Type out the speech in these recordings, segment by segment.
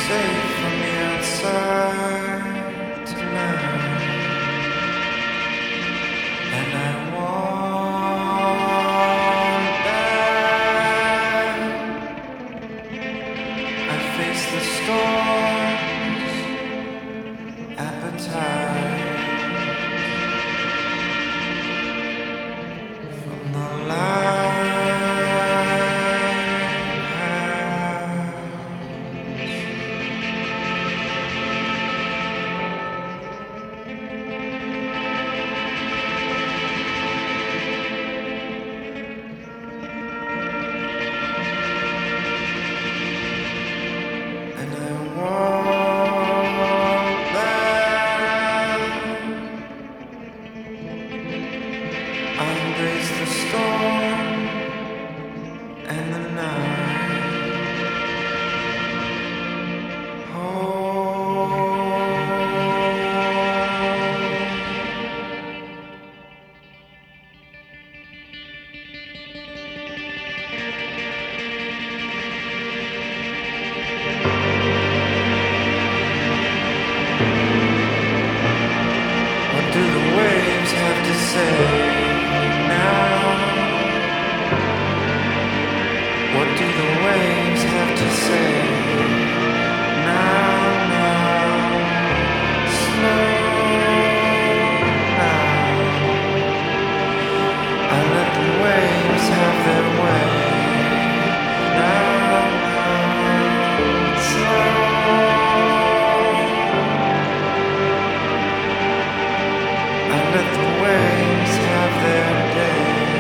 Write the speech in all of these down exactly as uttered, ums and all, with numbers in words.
safe from the outside tonight, and I want that. I face the storm's appetite from the light. Embrace the storm and the night. Oh, what do the waves have to say? What do the waves have to say? Now, now, slow now. I let the waves have their way. Now, now, slow. I let the waves have their day.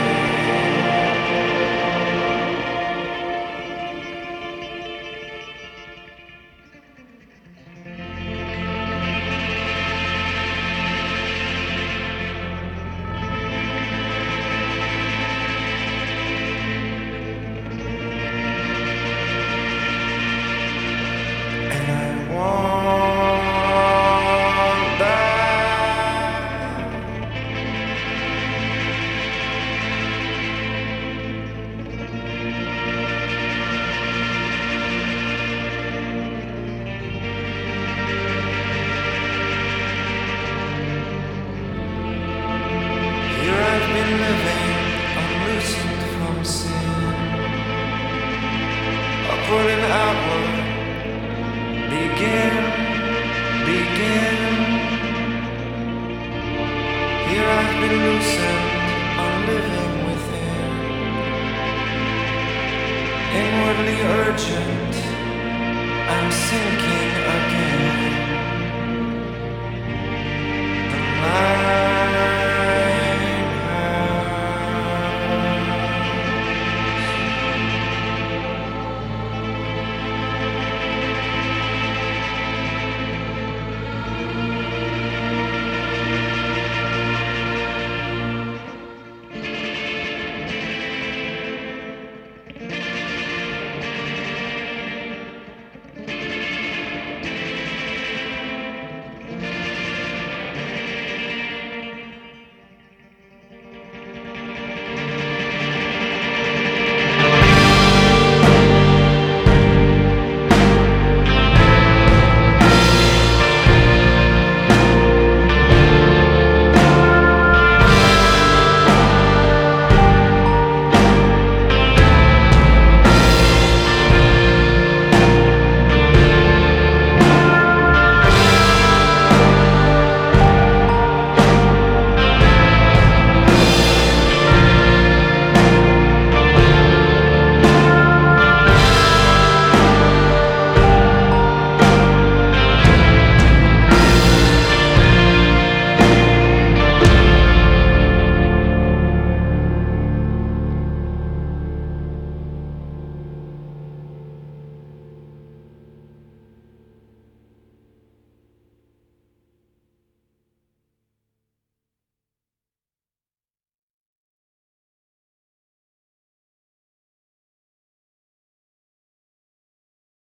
Living unloosened from sin, upward and outward, begin, begin. Here I've been loosened on living within, inwardly urgent.